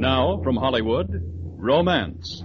Now, from Hollywood, Romance.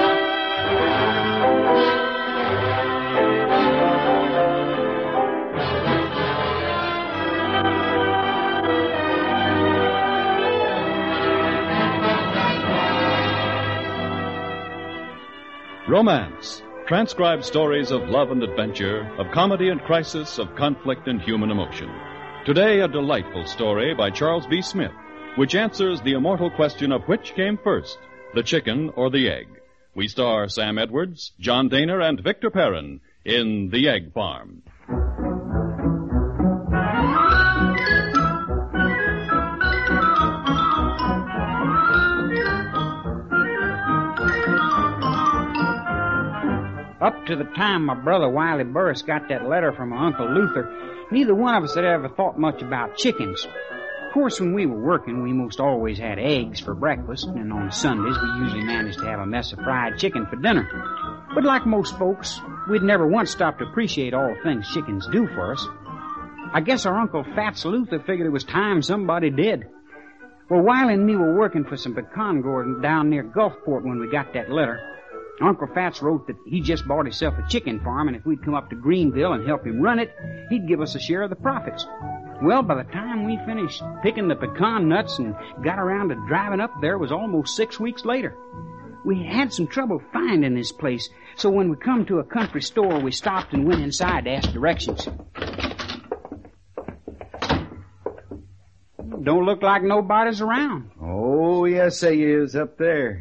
Romance. Transcribed stories of love and adventure, of comedy and crisis, of conflict and human emotion. Today, a delightful story by Charles B. Smith, which answers the immortal question of which came first, the chicken or the egg. We star Sam Edwards, John Daner, and Victor Perrin in The Egg Farm. Up to the time my brother Wiley Burris got that letter from my Uncle Luther, neither one of us had ever thought much about chickens. Of course, when we were working, we most always had eggs for breakfast, and on Sundays we usually managed to have a mess of fried chicken for dinner. But like most folks, we'd never once stopped to appreciate all the things chickens do for us. I guess our Uncle Fats Luther figured it was time somebody did. Well, Wiley and me were working for some pecan growers down near Gulfport when we got that letter. Uncle Fats wrote that he just bought himself a chicken farm, and if we'd come up to Greenville and help him run it, he'd give us a share of the profits. Well, by the time we finished picking the pecan nuts and got around to driving up there, it was almost 6 weeks later. We had some trouble finding this place, so when we come to a country store, we stopped and went inside to ask directions. Don't look like nobody's around. Oh, yes, they is up there.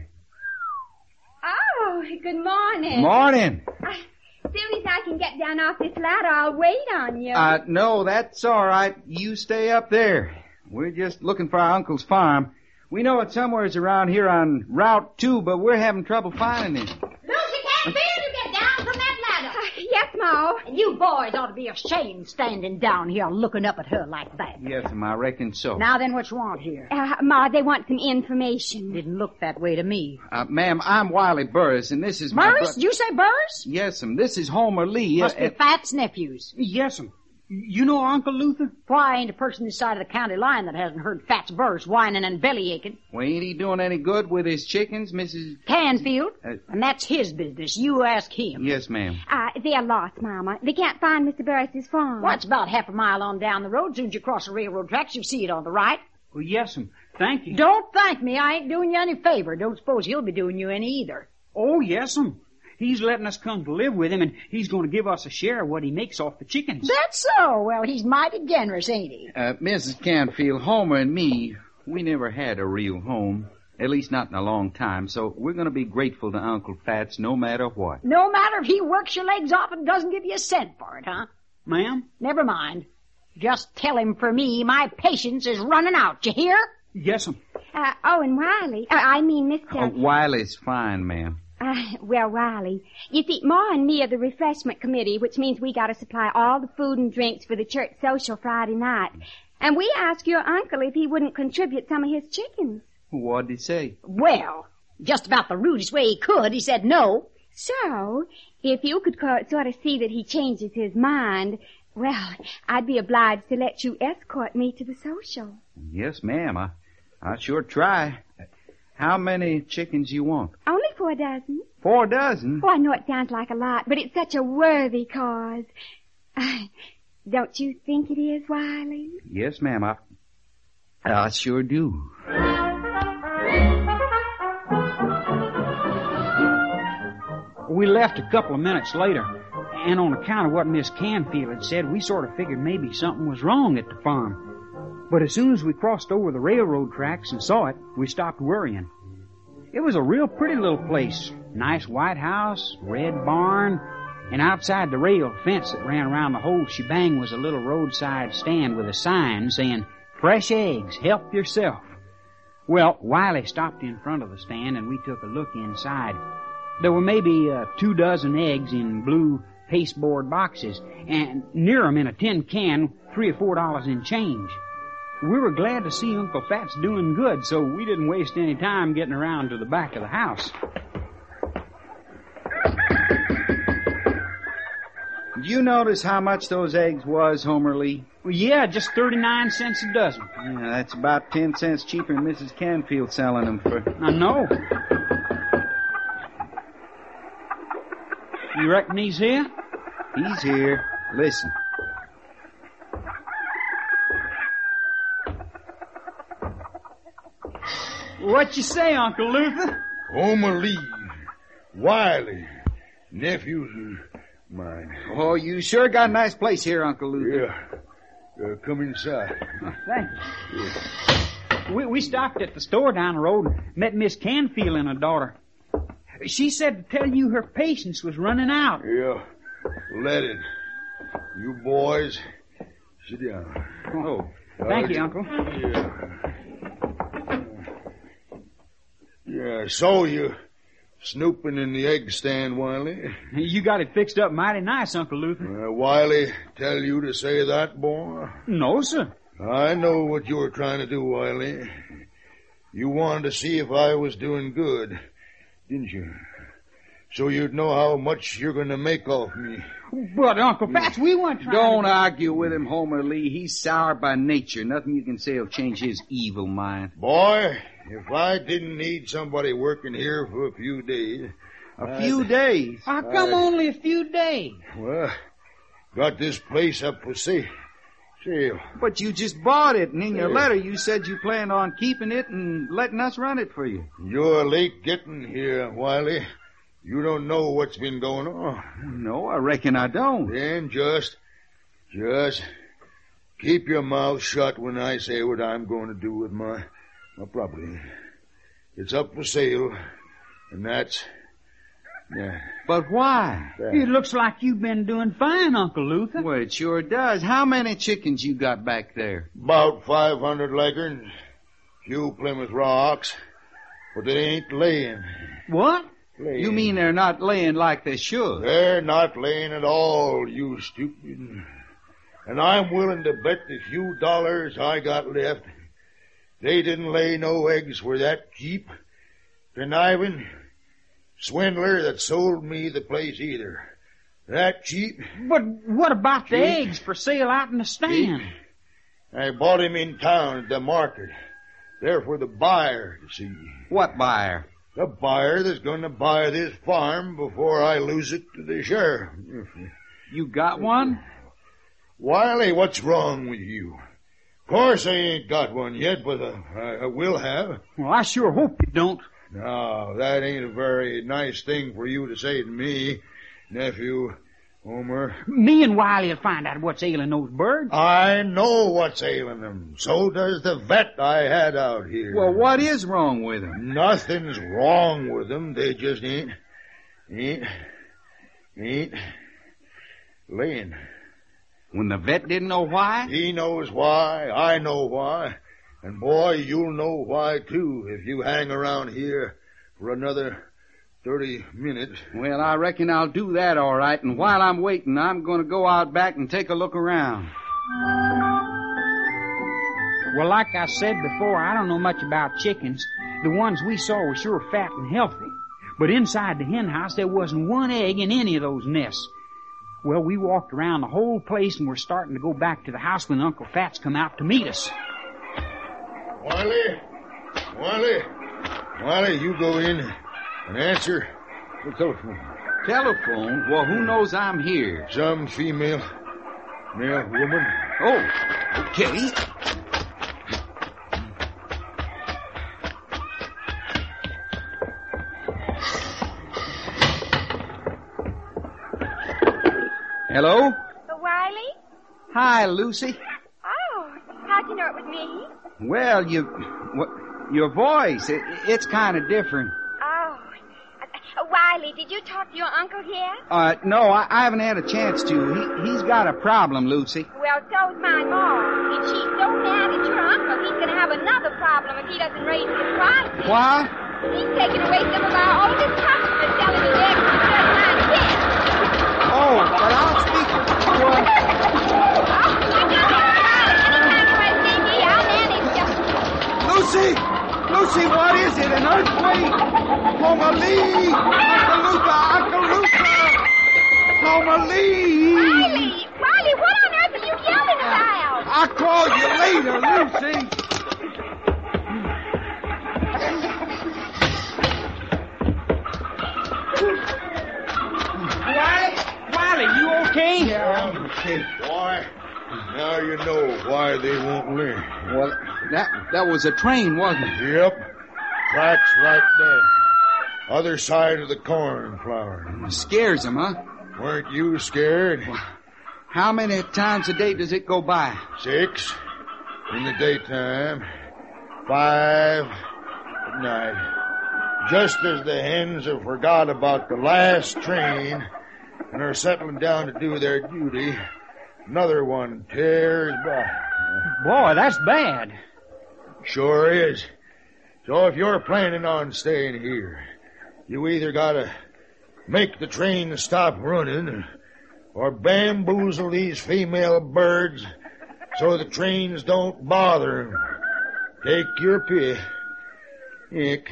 Good morning. Morning. Soon as I can get down off this ladder, I'll wait on you. No, that's all right. You stay up there. We're just looking for our uncle's farm. We know it's somewheres around here on Route 2, but we're having trouble finding it. Lucy can't bear to get down from that ladder. Yes, Ma. And you boys ought to be ashamed standing down here looking up at her like that. Yes, I reckon so. Now then, what you want here? Ma, they want some information. Didn't look that way to me. Ma'am, I'm Wiley Burris, and this is my Burris? Did you say Burris? Yes, this is Homer Lee. Must be Fat's nephews. Yes'm. You know Uncle Luther? Why ain't a person this side of the county line that hasn't heard Fat's Burris whining and belly aching? Well, ain't he doing any good with his chickens, Mrs. Canfield? And that's his business. You ask him. Yes, ma'am. They're lost, Mama. They can't find Mr. Burris's farm. Well, it's about half a mile on down the road. As soon as you cross the railroad tracks, you'll see it on the right. Well, yes'm. Thank you. Don't thank me. I ain't doing you any favor. Don't suppose he'll be doing you any either. Oh, yes'm. He's letting us come to live with him, and he's going to give us a share of what he makes off the chickens. That's so. Well, he's mighty generous, ain't he? Mrs. Canfield, Homer and me, we never had a real home. At least not in a long time, so we're going to be grateful to Uncle Fats no matter what. No matter if he works your legs off and doesn't give you a cent for it, huh? Ma'am? Never mind. Just tell him for me my patience is running out. You hear? Yes'm. And Wiley. I mean, Mr. Wiley's fine, ma'am. Well, Wiley, you see, Ma and me are the refreshment committee, which means we got to supply all the food and drinks for the church social Friday night. And we asked your uncle if he wouldn't contribute some of his chickens. What'd he say? Well, just about the rudest way he could. He said no. So, if you could sort of see that he changes his mind, well, I'd be obliged to let you escort me to the social. Yes, ma'am. I'll sure try. How many chickens you want? Only 4 dozen. 4 dozen? Oh, I know it sounds like a lot, but it's such a worthy cause. Don't you think it is, Wiley? Yes, ma'am. I sure do. We left a couple of minutes later, and on account of what Miss Canfield had said, we sort of figured maybe something was wrong at the farm. But as soon as we crossed over the railroad tracks and saw it, we stopped worrying. It was a real pretty little place. Nice white house, red barn, and outside the rail fence that ran around the whole shebang was a little roadside stand with a sign saying, "Fresh eggs, help yourself." Well, Wiley stopped in front of the stand and we took a look inside. There were maybe 2 dozen eggs in blue pasteboard boxes, and near 'em in a tin can, $3 or $4 in change. We were glad to see Uncle Fats doing good, so we didn't waste any time getting around to the back of the house. Did you notice how much those eggs was, Homer Lee? Well, yeah, just 39 cents a dozen. Yeah, that's about 10 cents cheaper than Mrs. Canfield's selling them for. I know. You reckon he's here? He's here. Listen. What you say, Uncle Luther? Homer Lee, Wiley, nephews of mine. Oh, you sure got a nice place here, Uncle Luther. Yeah. Come inside. Thank you. We stopped at the store down the road and met Miss Canfield and her daughter. She said to tell you her patience was running out. Yeah. Let it. You boys, sit down. Oh, thank you, Uncle. Yeah, so you snooping in the egg stand, Wiley? You got it fixed up mighty nice, Uncle Luther. Wiley tell you to say that, boy? No, sir. I know what you were trying to do, Wiley. You wanted to see if I was doing good, didn't you? So you'd know how much you're going to make off me. But, Uncle Fats, we weren't trying Don't argue with him, Homer Lee. He's sour by nature. Nothing you can say will change his evil mind. Boy, if I didn't need somebody working here for a few days... A few days? How come only a few days? Well, got this place up for sale. But you just bought it, and in your letter you said you planned on keeping it and letting us run it for you. You're late getting here, Wiley. You don't know what's been going on. No, I reckon I don't. Then just keep your mouth shut when I say what I'm going to do with my property. It's up for sale, and that's... Yeah. But why? It looks like you've been doing fine, Uncle Luther. Well, it sure does. How many chickens you got back there? About 500 leghorns, few Plymouth Rocks, but they ain't laying. What? Laying. You mean they're not laying like they should? They're not laying at all, you stupid. And I'm willing to bet the few dollars I got left, they didn't lay no eggs for that cheap, conniving swindler that sold me the place either. That cheap. But what about the eggs for sale out in the stand? I bought him in town at the market. They're for the buyer to see. What buyer? The buyer that's going to buy this farm before I lose it to the sheriff. You got one? Wiley, what's wrong with you? Of course I ain't got one yet, but I will have. Well, I sure hope you don't. No, that ain't a very nice thing for you to say to me, nephew Homer. Me and Wiley will find out what's ailing those birds. I know what's ailing them. So does the vet I had out here. Well, what is wrong with them? Nothing's wrong with them. They just ain't laying. When the vet didn't know why? He knows why. I know why. And, boy, you'll know why, too, if you hang around here for another 30 minutes. Well, I reckon I'll do that all right. And while I'm waiting, I'm going to go out back and take a look around. Well, like I said before, I don't know much about chickens. The ones we saw were sure fat and healthy. But inside the hen house, there wasn't one egg in any of those nests. Well, we walked around the whole place and we're starting to go back to the house when Uncle Fats come out to meet us. Wiley, you go in and answer the telephone. Telephone? Well, who knows I'm here? Some male woman. Oh, okay. Hello? Wiley? Hi, Lucy. Oh, how'd you know it was me? Well, your voice, it's kind of different. Oh. Wiley, did you talk to your uncle here? No, I haven't had a chance to. He's got a problem, Lucy. Well, so's my mom. If she's so mad at your uncle, he's going to have another problem if he doesn't raise his prices. What? He's taking away some of our oldest customers, selling his eggs for 39 cents. Oh, but I'll speak to Lucy, what is it? An earthquake? Homer Lee! Uncle Luther! Homer Lee! Wiley, what on earth are you yelling about? I'll call you later, Lucy. Wiley, you okay? Yeah, I'm okay. Why? Now you know why they won't live. Well, that was a train, wasn't it? Yep. Tracks right there. Other side of the cornflower. It scares them, huh? Weren't you scared? How many times a day does it go by? 6 in the daytime, 5 at night. Just as the hens have forgot about the last train and are settling down to do their duty, another one tears by. Boy, that's bad. Sure is. So if you're planning on staying here, you either gotta make the train stop running or bamboozle these female birds so the trains don't bother 'em. Take your pick.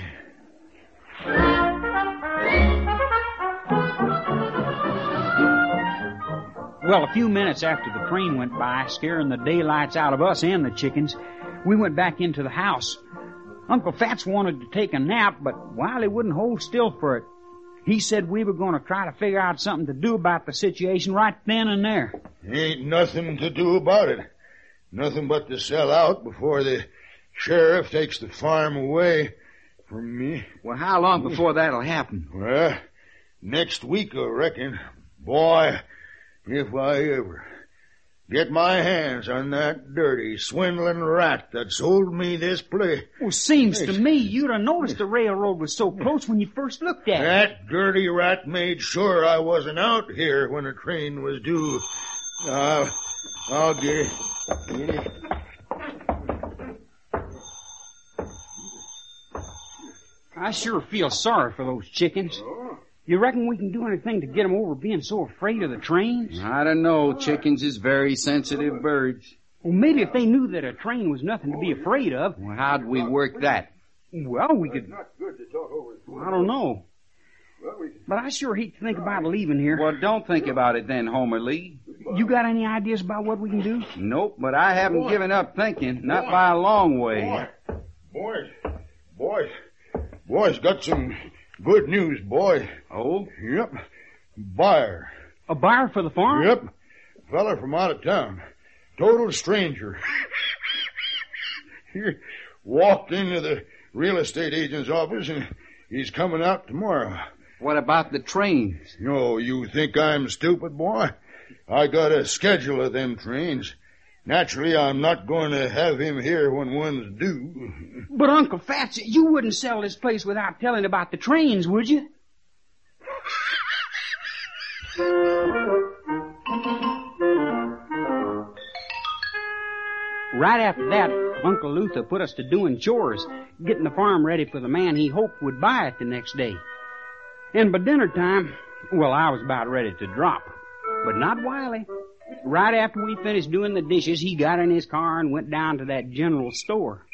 Well, a few minutes after the train went by, scaring the daylights out of us and the chickens, we went back into the house. Uncle Fats wanted to take a nap, but Wiley wouldn't hold still for it. He said we were going to try to figure out something to do about the situation right then and there. Ain't nothing to do about it. Nothing but to sell out before the sheriff takes the farm away from me. Well, how long before that'll happen? Well, next week, I reckon. Boy, if I ever get my hands on that dirty, swindling rat that sold me this place. Well, seems to me you'd have noticed the railroad was so close when you first looked at it. That dirty rat made sure I wasn't out here when the train was due. I'll get it. I sure feel sorry for those chickens. You reckon we can do anything to get them over being so afraid of the trains? I don't know. Chickens is very sensitive birds. Well, maybe if they knew that a train was nothing to be afraid of. Well, how'd we work that? Well, we could... I don't know. But I sure hate to think about leaving here. Well, don't think about it then, Homer Lee. You got any ideas about what we can do? Nope, but I haven't given up thinking. Not by a long way. Boys, got some good news, boy. Oh? Yep. Buyer. A buyer for the farm? Yep. Fella from out of town. Total stranger. He walked into the real estate agent's office and he's coming out tomorrow. What about the trains? No, you think I'm stupid, boy? I got a schedule of them trains. Naturally, I'm not going to have him here when one's due. But, Uncle Fats, you wouldn't sell this place without telling about the trains, would you? Right after that, Uncle Luther put us to doing chores, getting the farm ready for the man he hoped would buy it the next day. And by dinner time, well, I was about ready to drop. But not Wiley. Right after we finished doing the dishes, he got in his car and went down to that general store.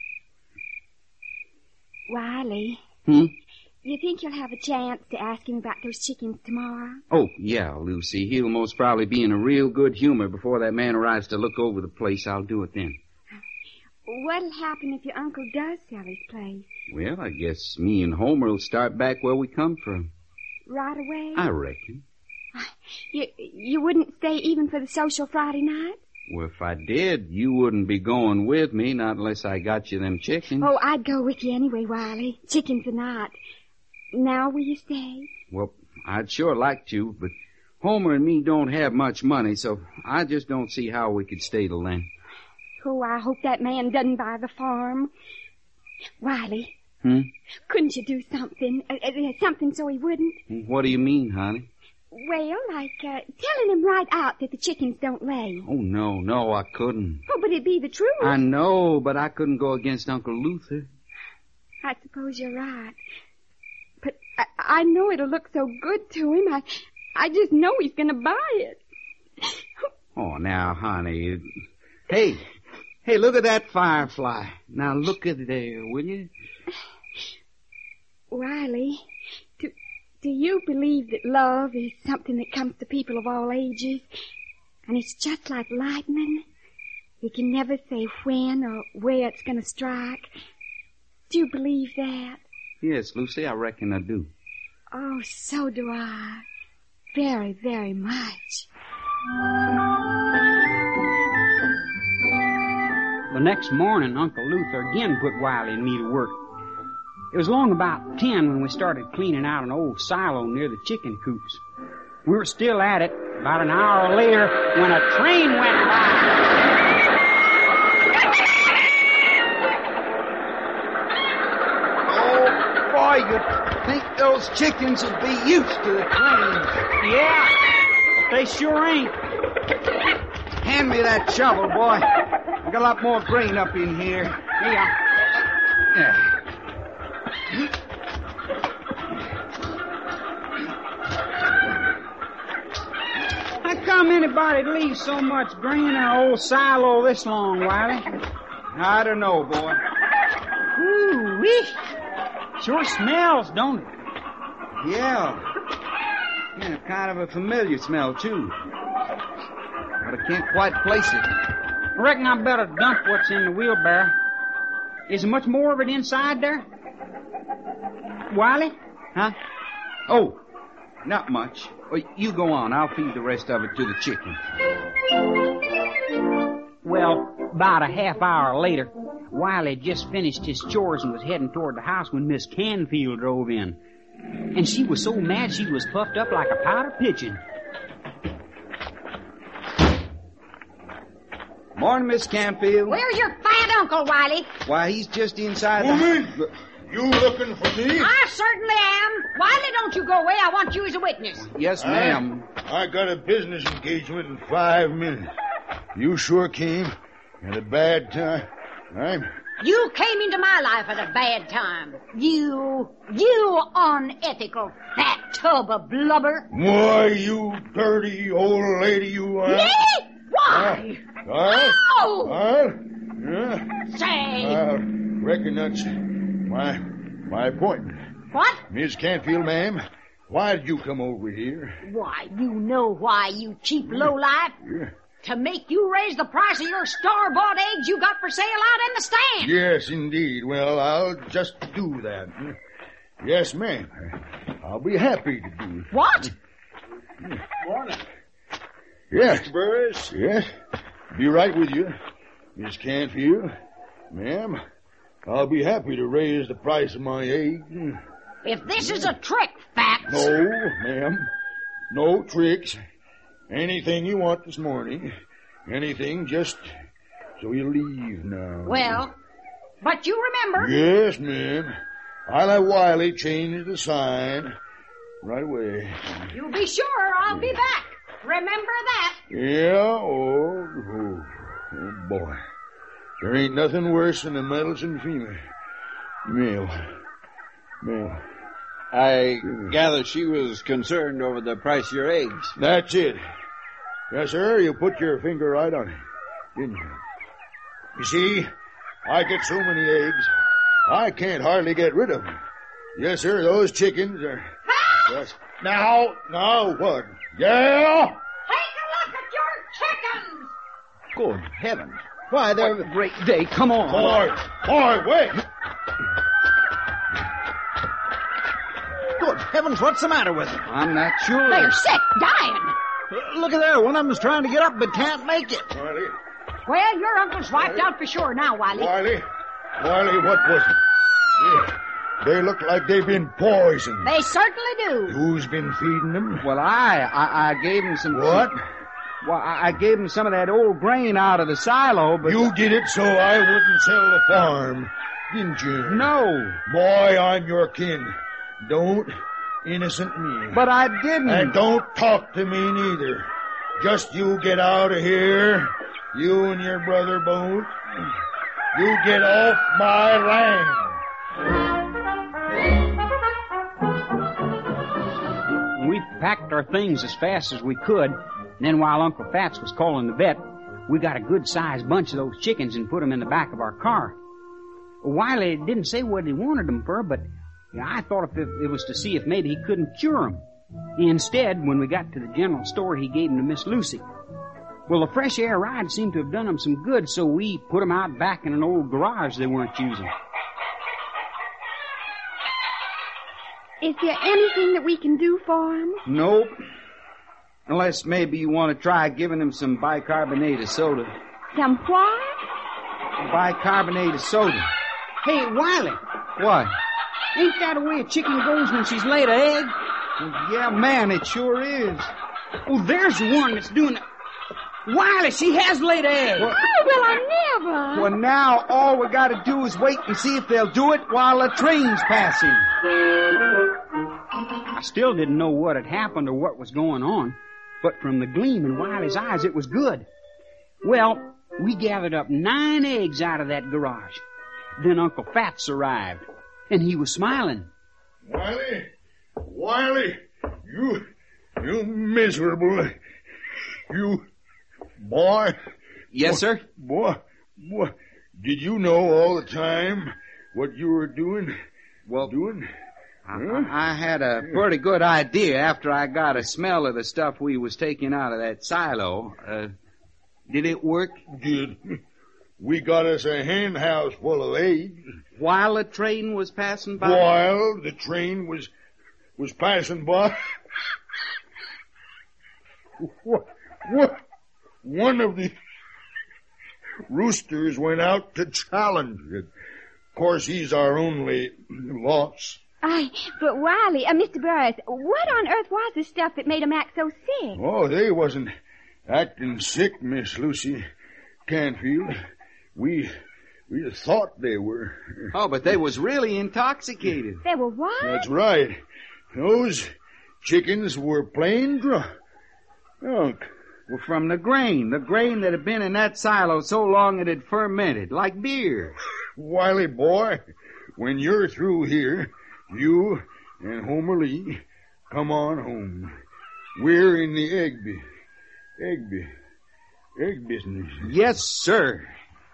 Wiley. You think you'll have a chance to ask him about those chickens tomorrow? Oh, yeah, Lucy. He'll most probably be in a real good humor before that man arrives to look over the place. I'll do it then. What'll happen if your uncle does sell his place? Well, I guess me and Homer will start back where we come from. Right away? I reckon. You wouldn't stay even for the social Friday night? Well, if I did, you wouldn't be going with me, not unless I got you them chickens. Oh, I'd go with you anyway, Wiley. Chickens or not. Now will you stay? Well, I'd sure like to, but Homer and me don't have much money, so I just don't see how we could stay till then. Oh, I hope that man doesn't buy the farm. Wiley. Couldn't you do something? Something so he wouldn't? What do you mean, honey? Well, like telling him right out that the chickens don't lay. Oh, no, I couldn't. Oh, but it'd be the truth. I know, but I couldn't go against Uncle Luther. I suppose you're right. But I know it'll look so good to him. I just know he's going to buy it. Oh, now, honey. Hey, look at that firefly. Now, look at there, will you? Wiley, do you believe that love is something that comes to people of all ages? And it's just like lightning? You can never say when or where it's going to strike. Do you believe that? Yes, Lucy, I reckon I do. Oh, so do I. Very, very much. The next morning, Uncle Luther again put Wiley and me to work. It was long about 10 when we started cleaning out an old silo near the chicken coops. We were still at it about an hour later when a train went by. Oh, boy, you'd think those chickens would be used to the trains. Yeah, they sure ain't. Hand me that shovel, boy. I got a lot more grain up in here. Yeah. Yeah. How come anybody'd leave so much grain in an old silo this long, Wiley? I don't know, boy. Ooh-wee. Sure smells, don't it? Yeah. Yeah, kind of a familiar smell, too. But I can't quite place it. I reckon I better dump what's in the wheelbarrow. Is there much more of it inside there? Wiley? Huh? Oh, not much. Well, you go on. I'll feed the rest of it to the chicken. Well, about a half hour later, Wiley had just finished his chores and was heading toward the house when Miss Canfield drove in. And she was so mad she was puffed up like a powder pigeon. Morning, Miss Canfield. Where's your fat uncle, Wiley? Why, he's just inside Woman! the... You looking for me? I certainly am. Wiley, don't you go away. I want you as a witness. Yes, ma'am. I got a business engagement in 5 minutes. You sure came at a bad time. You came into my life at a bad time. You unethical fat tub of blubber. Why, you dirty old lady, you are. Me? Why? No! Yeah. Say. I reckon that's my appointment. What? Miss Canfield, ma'am, why did you come over here? Why, you know why, you cheap lowlife. Yeah. To make you raise the price of your store-bought eggs you got for sale out in the stand. Yes, indeed. Well, I'll just do that. Yes, ma'am. I'll be happy to do it. What? Morning. Yes. Mr. Burris? Yes. Be right with you. Miss Canfield, ma'am, I'll be happy to raise the price of my eggs. If this is a trick, Fats. No, ma'am. No tricks. Anything you want this morning. Anything, just so you leave now. Well, but you remember. Yes, ma'am. I'll have Wiley change the sign right away. You be sure I'll be back. Remember that. Yeah, oh boy. There ain't nothing worse than a meddlesome female. Male. I gather she was concerned over the price of your eggs. That's it. Yes, sir, you put your finger right on it, didn't you? You see, I get so many eggs, I can't hardly get rid of them. Yes, sir, those chickens are... Yes. Now, what? Yeah? Take a look at your chickens. Good heavens. Why, they're... What a great day. Come on. Boy, wait. Good heavens, what's the matter with them? I'm not sure. They're sick, dying. Look at there. One of them's trying to get up but can't make it. Wiley, Well, your uncle's wiped out for sure now, Wiley. what was it? Yeah, they look like they've been poisoned. They certainly do. Who's been feeding them? Well, I gave him some... What? Well, I gave him some of that old grain out of the silo, but... You did it so I wouldn't sell the farm, didn't you? No. Boy, I'm your kin. Don't innocent me. But I didn't. And don't talk to me neither. Just you get out of here. You and your brother both. You get off my land. We packed our things as fast as we could. And then while Uncle Fats was calling the vet, we got a good-sized bunch of those chickens and put them in the back of our car. Wiley didn't say what he wanted them for, but I thought if it was to see if maybe he couldn't cure them. Instead, when we got to the general store, he gave them to Miss Lucy. Well, the fresh air ride seemed to have done them some good, so we put them out back in an old garage they weren't using. Is there anything that we can do for him? Nope. Unless maybe you want to try giving him some bicarbonate of soda. Some what? Bicarbonate of soda. Hey, Wiley, What? ain't that the way a chicken goes when she's laid an egg? Yeah, man, it sure is. Oh, there's the one that's doing it. Wiley, she has laid an egg. Well, Oh, well, I never. well, now all we got to do is wait and see if they'll do it while the train's passing. I still didn't know what had happened or what was going on, but from the gleam in Wiley's eyes, it was good. Well, we gathered up 9 eggs out of that garage. Then Uncle Fats arrived, and he was smiling. Wiley, you miserable, you boy. Yes, sir? Boy, did you know all the time what you were doing? Well, Doing? I had a pretty good idea after I got a smell of the stuff we was taking out of that silo. Did it work? Did. We got us a hen house full of eggs. While the train was passing by? While the train was passing by. What? One of the roosters went out to challenge it. Of course, he's our only loss. But Wiley, Mr. Burris, what on earth was the stuff that made him act so sick? Oh, they wasn't acting sick, Miss Lucy Canfield. We thought they were. Oh, but they was really intoxicated. They were what? That's right. Those chickens were plain drunk. Well, from the grain that had been in that silo so long it had fermented, like beer. Wiley boy, when you're through here, you and Homer Lee come on home. We're in the egg business. Yes, sir.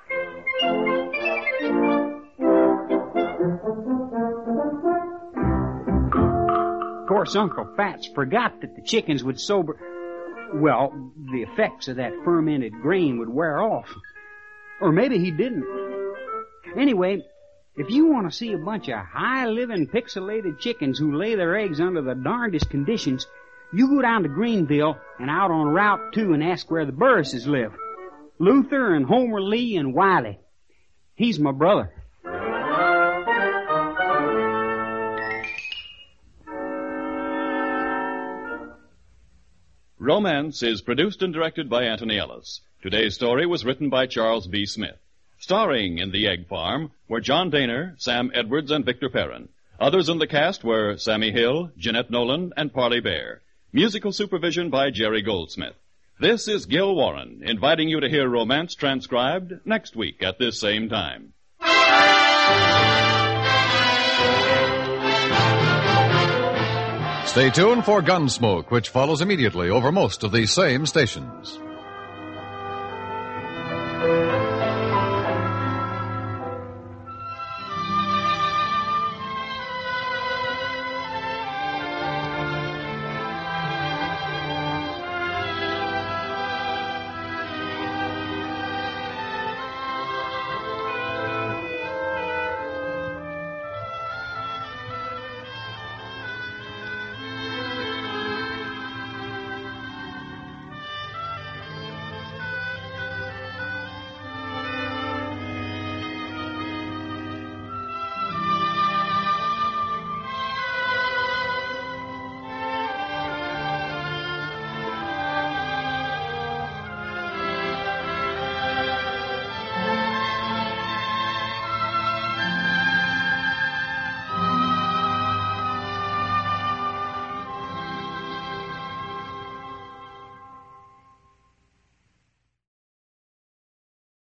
Of course, Uncle Fats forgot that the chickens would Well, the effects of that fermented grain would wear off. Or maybe he didn't. Anyway, if you want to see a bunch of high-living, pixelated chickens who lay their eggs under the darndest conditions, you go down to Greenville and out on Route 2 and ask where the Burrises live. Luther and Homer Lee and Wiley. He's my brother. Romance is produced and directed by Anthony Ellis. Today's story was written by Charles B. Smith. Starring in The Egg Farm were John Daner, Sam Edwards, and Victor Perrin. Others in the cast were Sammy Hill, Jeanette Nolan, and Parley Bear. Musical supervision by Jerry Goldsmith. This is Gil Warren, inviting you to hear Romance transcribed next week at this same time. Stay tuned for Gunsmoke, which follows immediately over most of these same stations.